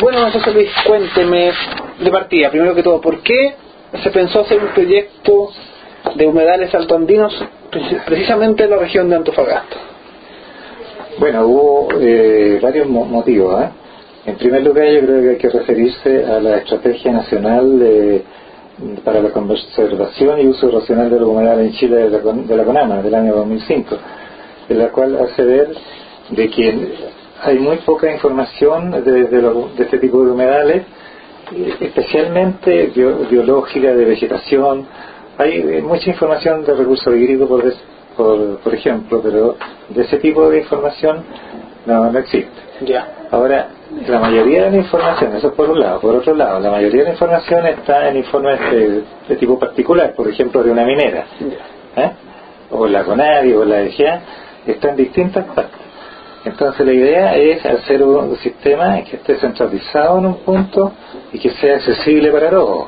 Bueno, José Luis, cuénteme de partida, primero que todo, ¿por qué se pensó hacer un proyecto de humedales altoandinos precisamente en la región de Antofagasta? Bueno, hubo varios motivos. En primer lugar, yo creo que hay que referirse a la Estrategia Nacional para la Conservación y Uso Racional de los Humedales en Chile de la CONAMA, del año 2005, en la cual hace ver de que hay muy poca información de este tipo de humedales, especialmente biológica, de vegetación. Hay mucha información de recursos hídricos, por ejemplo, pero de ese tipo de información no existe. Ya. Ahora, la mayoría de la información, eso por un lado. Por otro lado, la mayoría de la información está en informes de tipo particular, por ejemplo, de una minera, o la CONADI o la EGEA, está en distintas partes. Entonces la idea es hacer un sistema que esté centralizado en un punto y que sea accesible para todos.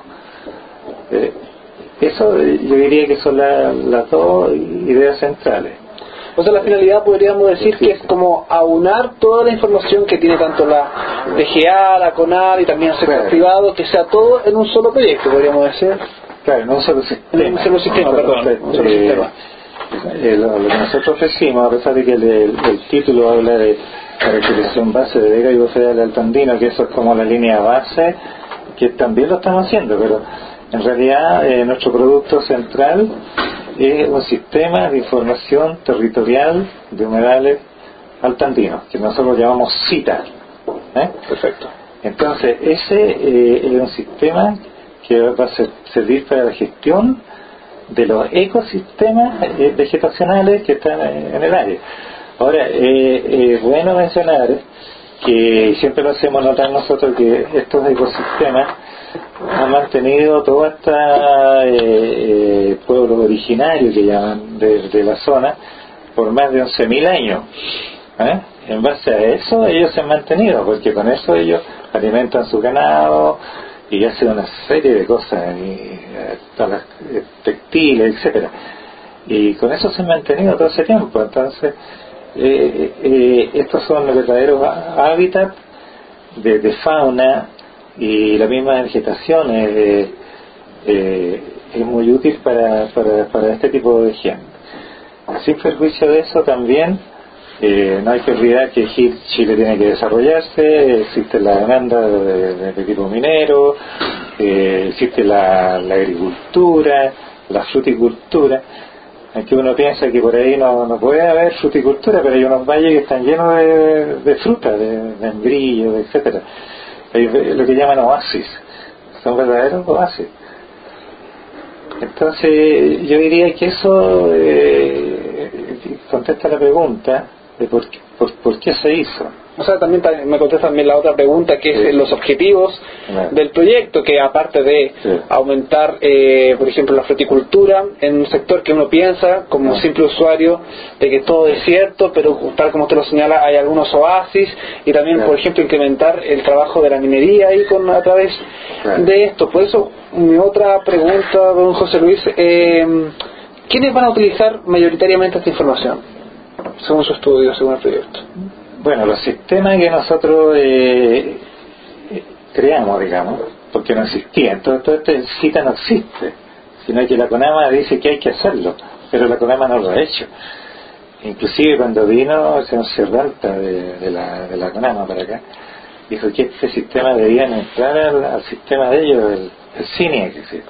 Eso yo diría que son las dos ideas centrales. O sea, la finalidad podríamos decir que es como aunar toda la información que tiene tanto la DGA, la CONAD y también el sector privado, que sea todo en un solo proyecto, podríamos decir. Claro, en un solo sistema. En un solo sistema, perdón. Un solo sistema. Lo que nosotros ofrecimos, a pesar de que el título habla de caracterización base de vega y bofedal altandino, que eso es como la línea base, que también lo estamos haciendo, pero en realidad nuestro producto central es un sistema de información territorial de humedales altandinos, que nosotros llamamos CITA. Perfecto. Entonces, ese es un sistema que va a servir para la gestión de los ecosistemas vegetacionales que están en el área. Ahora, es bueno mencionar que siempre lo hacemos notar nosotros, que estos ecosistemas han mantenido todo este pueblo originario que llaman de la zona por más de 11.000 años. En base a eso ellos se han mantenido, porque con eso ellos alimentan su ganado y hacen una serie de cosas, textiles, etcétera, y con eso se han mantenido todo ese tiempo. Entonces estos son los verdaderos hábitats de fauna, y la misma vegetación es muy útil para este tipo de gente. Sin perjuicio de eso, también no hay que olvidar que Chile tiene que desarrollarse. Existe la demanda de tipo minero, existe la agricultura, la fruticultura. Aquí uno piensa que por ahí no puede haber fruticultura, pero hay unos valles que están llenos de fruta, de membrillo, etcétera. Hay lo que llaman oasis, son verdaderos oasis. Entonces yo diría que eso contesta la pregunta de por qué se hizo. O sea, también me contesta también la otra pregunta, que es los objetivos del proyecto, que aparte de aumentar, por ejemplo, la fruticultura en un sector que uno piensa como simple usuario de que todo es cierto, pero tal como usted lo señala, hay algunos oasis, y también, por ejemplo, incrementar el trabajo de la minería ahí a través de esto. Por eso, mi otra pregunta, don José Luis, ¿quiénes van a utilizar mayoritariamente esta información, según su estudio, según el proyecto? Bueno, los sistemas que nosotros creamos, digamos, porque no existían, todo este CITA no existe, sino que la CONAMA dice que hay que hacerlo, pero la CONAMA no lo ha hecho. Inclusive cuando vino el señor Serralta de la CONAMA para acá, dijo que este sistema debían entrar al sistema de ellos, el CINIE que existe.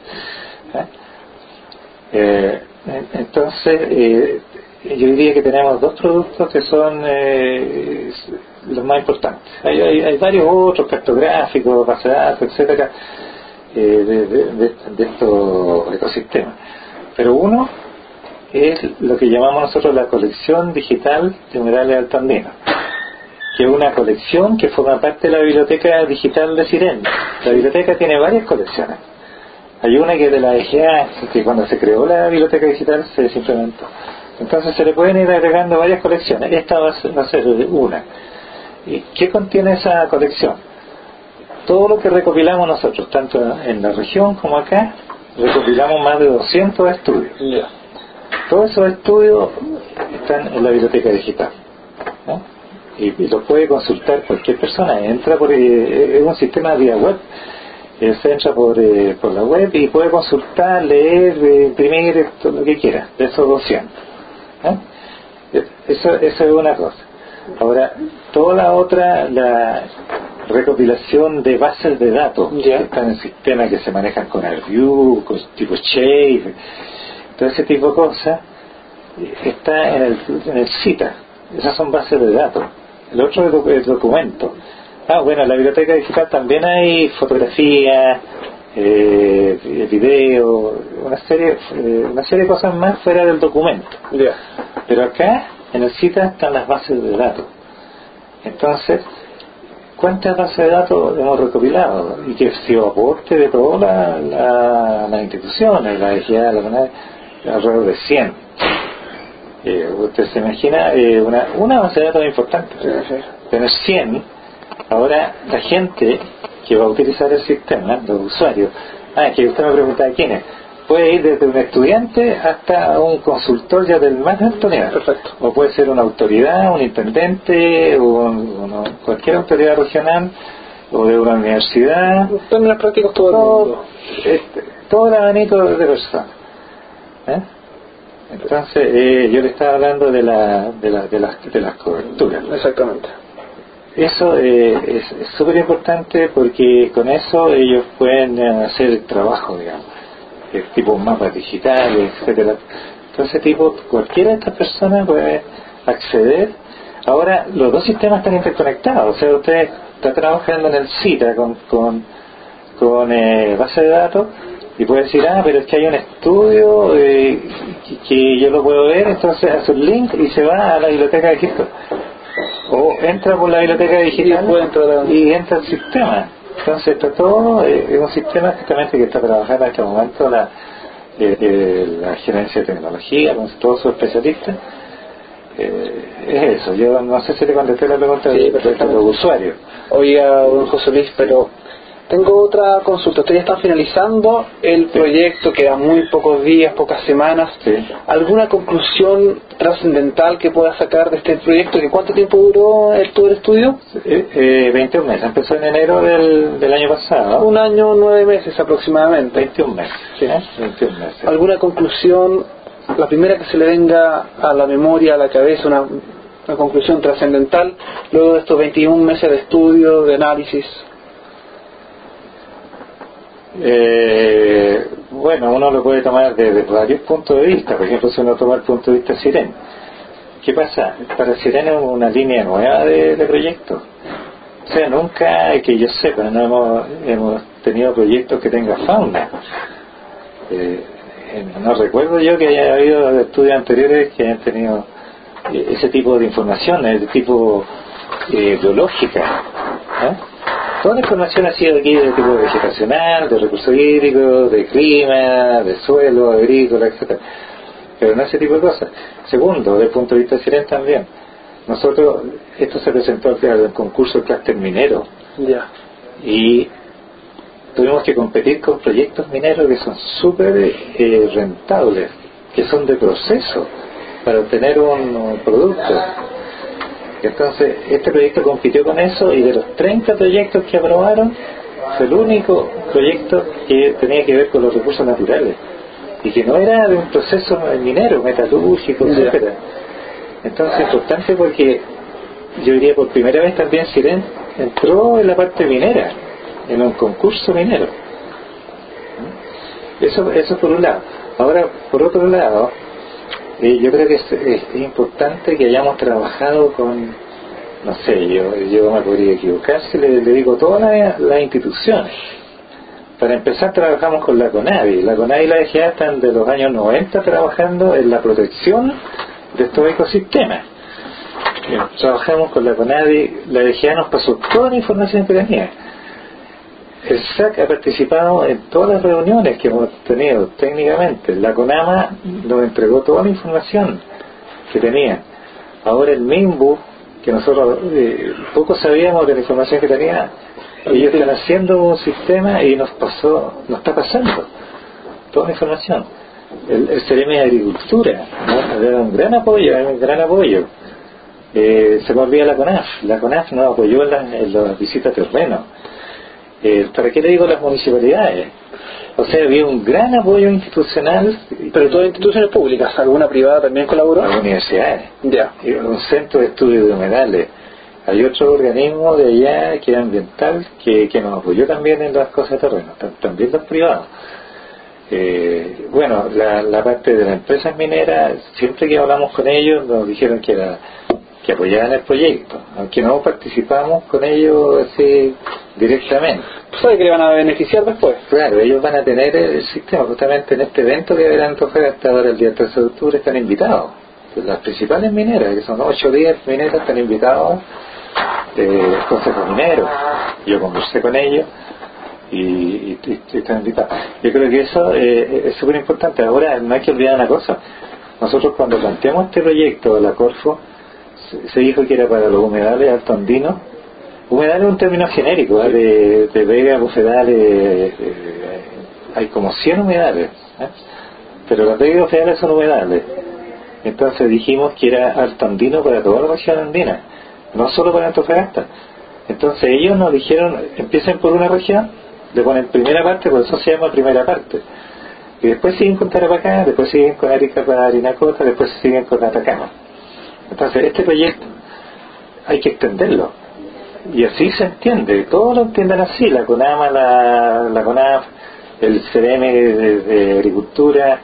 Entonces, yo diría que tenemos dos productos que son los más importantes. Hay varios otros, cartográficos, base de datos, etcétera, de estos ecosistemas. Pero uno es lo que llamamos nosotros la colección digital de humedales altandinos, que es una colección que forma parte de la biblioteca digital de Sirén. La biblioteca tiene varias colecciones. Hay una que es de la EGA, que cuando se creó la biblioteca digital se implementó. Entonces se le pueden ir agregando varias colecciones. Esta va a ser una. ¿Y qué contiene esa colección? Todo lo que recopilamos nosotros, tanto en la región como acá, recopilamos más de 200 estudios. Todos esos estudios están en la biblioteca digital, y lo puede consultar cualquier persona. Entra por es un sistema vía web. Se entra por la web y puede consultar, leer, imprimir todo lo que quiera de esos 200. Eso es una cosa. Ahora, toda la otra, la recopilación de bases de datos que están en sistemas que se manejan con AirView, con tipo Shape, todo ese tipo de cosas, está en el CITA. Esas son bases de datos. El otro es el documento. Bueno, en la biblioteca digital también hay fotografías, video, una serie de cosas más fuera del documento. Pero acá, en el CITA, están las bases de datos. Entonces, ¿cuántas bases de datos hemos recopilado? Y que ha sido aporte de todas las instituciones, la EGA, la CONADI, alrededor de 100. Usted se imagina una base de datos importante. Tener 100. Ahora, la gente que va a utilizar el sistema, los usuarios, que usted me preguntaba quién es, puede ir desde un estudiante hasta un consultor ya del más alto nivel. Perfecto. O puede ser una autoridad, un intendente, o cualquier autoridad regional, o de una universidad. En términos prácticos, todo el mundo. Todo el abanico de personas. Entonces, yo le estaba hablando de las coberturas. Exactamente. Eso es súper importante porque con eso ellos pueden hacer el trabajo, digamos, tipo mapas digitales, etcétera. Entonces, cualquiera de estas personas puede acceder. Ahora, los dos sistemas están interconectados. O sea, usted está trabajando en el CITA con base de datos y puede decir, pero es que hay un estudio que yo lo puedo ver, entonces hace un link y se va a la biblioteca digital. O entra por la biblioteca digital y entra al sistema. Entonces está todo, es un sistema justamente que está trabajando en este momento la gerencia de tecnología, con todos sus especialistas. Es eso, yo no sé si le contesté la pregunta de los usuarios. Oiga, don José Luis, pero tengo otra consulta. Ustedes están finalizando el proyecto, quedan muy pocos días, pocas semanas. ¿Alguna conclusión trascendental que pueda sacar de este proyecto? ¿Cuánto tiempo duró todo el estudio? 21 meses. Empezó en enero del año pasado. 1 año, 9 meses aproximadamente. 21 meses. Sí. 21 meses. ¿Alguna conclusión, la primera que se le venga a la memoria, a la cabeza, una conclusión trascendental luego de estos 21 meses de estudio, de análisis? Bueno, uno lo puede tomar desde varios puntos de vista. Por ejemplo, si uno toma el punto de vista Sirene, ¿qué pasa? Para Sirene es una línea nueva de proyectos. O sea, nunca, que yo sepa, no hemos tenido proyectos que tengan fauna. No recuerdo yo que haya habido estudios anteriores que hayan tenido ese tipo de información, de tipo biológica. Toda la información ha sido aquí de tipo vegetacional, de recursos hídricos, de clima, de suelo, agrícola, etc. Pero no ese tipo de cosas. Segundo, desde el punto de vista de Sirene también. Nosotros, esto se presentó al final del concurso del clúster minero. Y tuvimos que competir con proyectos mineros que son súper rentables, que son de proceso para obtener un producto. Entonces, este proyecto compitió con eso y de los 30 proyectos que aprobaron, fue el único proyecto que tenía que ver con los recursos naturales y que no era de un proceso minero, metalúrgico, etcétera. Entonces, es importante porque yo diría por primera vez también Sirene entró en la parte minera, en un concurso minero. Eso por un lado. Ahora, por otro lado, yo creo que es importante que hayamos trabajado con, no sé, yo me podría equivocar si le digo todas las instituciones. Para empezar, trabajamos con la CONADI. La CONADI y la EGA están de los años 90 trabajando en la protección de estos ecosistemas. Trabajamos con la CONADI, la EGA nos pasó toda la información que tenía. El SAC ha participado en todas las reuniones que hemos tenido técnicamente. La CONAMA nos entregó toda la información que tenía. Ahora el MINBU, que nosotros poco sabíamos de la información que tenía, ellos están haciendo un sistema y nos está pasando toda la información. El CEREMI de Agricultura, ¿no? Era un gran apoyo. se volvía la CONAF. La CONAF nos apoyó en las visitas de terreno. ¿Para qué le digo las municipalidades? O sea, había un gran apoyo institucional. Pero todas instituciones públicas, ¿alguna privada también colaboró? Las universidades. Ya. Un centro de estudio de humedales. Hay otro organismo de allá que es ambiental que nos apoyó también en las cosas de terreno, también los privados. Bueno, la parte de las empresas mineras, siempre que hablamos con ellos nos dijeron que apoyaban el proyecto, aunque no participamos con ellos así directamente. ¿Sabe que le van a beneficiar después? Claro, ellos van a tener el sistema, justamente en este evento que habrá en Antofagasta ahora el día 13 de octubre están invitados. Las principales mineras, que son 8 o 10 mineras, están invitados, el Consejo Minero. Yo conversé con ellos y están invitados. Yo creo que eso es súper importante. Ahora no hay que olvidar una cosa. Nosotros cuando planteamos este proyecto de la Corfo, se dijo que era para los humedales altoandinos. Humedales es un término genérico, de vegas, bufedales, hay como 100 humedales, pero las vegas y bufedales son humedales. Entonces dijimos que era altoandino para toda la región andina, no solo para Antofagasta. Entonces ellos nos dijeron, empiecen por una región, le ponen primera parte, por eso se llama primera parte, y después siguen con Tarapacá, después siguen con Arica para Arinacota, después siguen con Atacama. Entonces este proyecto hay que extenderlo, y así se entiende, todos lo entienden así, la CONAMA, la CONAF, el CDM de Agricultura,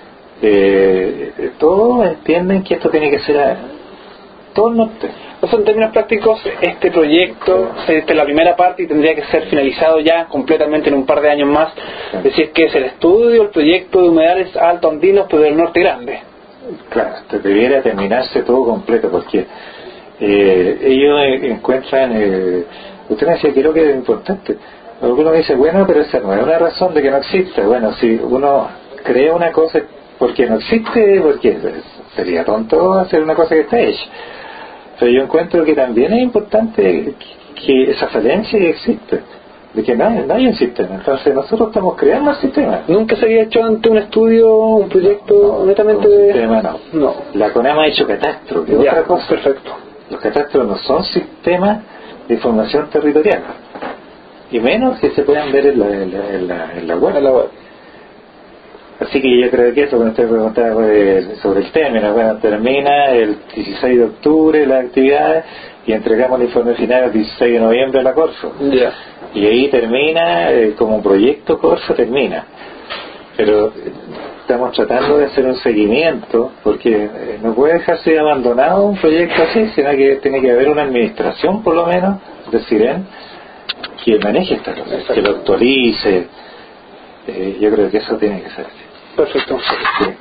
todos entienden que esto tiene que ser todo el norte. O sea, en términos prácticos, este proyecto, esta es la primera parte y tendría que ser finalizado ya completamente en un par de años más. Es decir, que es el estudio, el proyecto de humedales altoandinos, pero del norte grande. Claro, debiera terminarse todo completo, porque ellos encuentran, usted me decía, creo que es importante. Alguno dice, bueno, pero esa no es una razón de que no exista. Bueno, si uno crea una cosa porque no existe, porque sería tonto hacer una cosa que está hecha. Pero yo encuentro que también es importante que esa falencia existe, de que no hay un sistema. Entonces nosotros estamos creando el sistema. ¿Nunca se había hecho ante un estudio, un proyecto netamente de sistema? No. La CONAMA ha hecho catastro, que es otra cosa. Perfecto. Los catastros no son sistemas de información territorial, y menos que se puedan ver en la web. Así que yo creo que eso, cuando usted preguntaba sobre el término, bueno, termina el 16 de octubre las actividades y entregamos el informe final el 16 de noviembre a la Corfo. Yeah. Y ahí termina, como proyecto Corfo termina. Pero estamos tratando de hacer un seguimiento, porque no puede dejarse abandonado un proyecto así, sino que tiene que haber una administración, por lo menos, de CIREN, que maneje estas cosas, que lo actualice. Yo creo que eso tiene que ser así. Perfecto. Sí.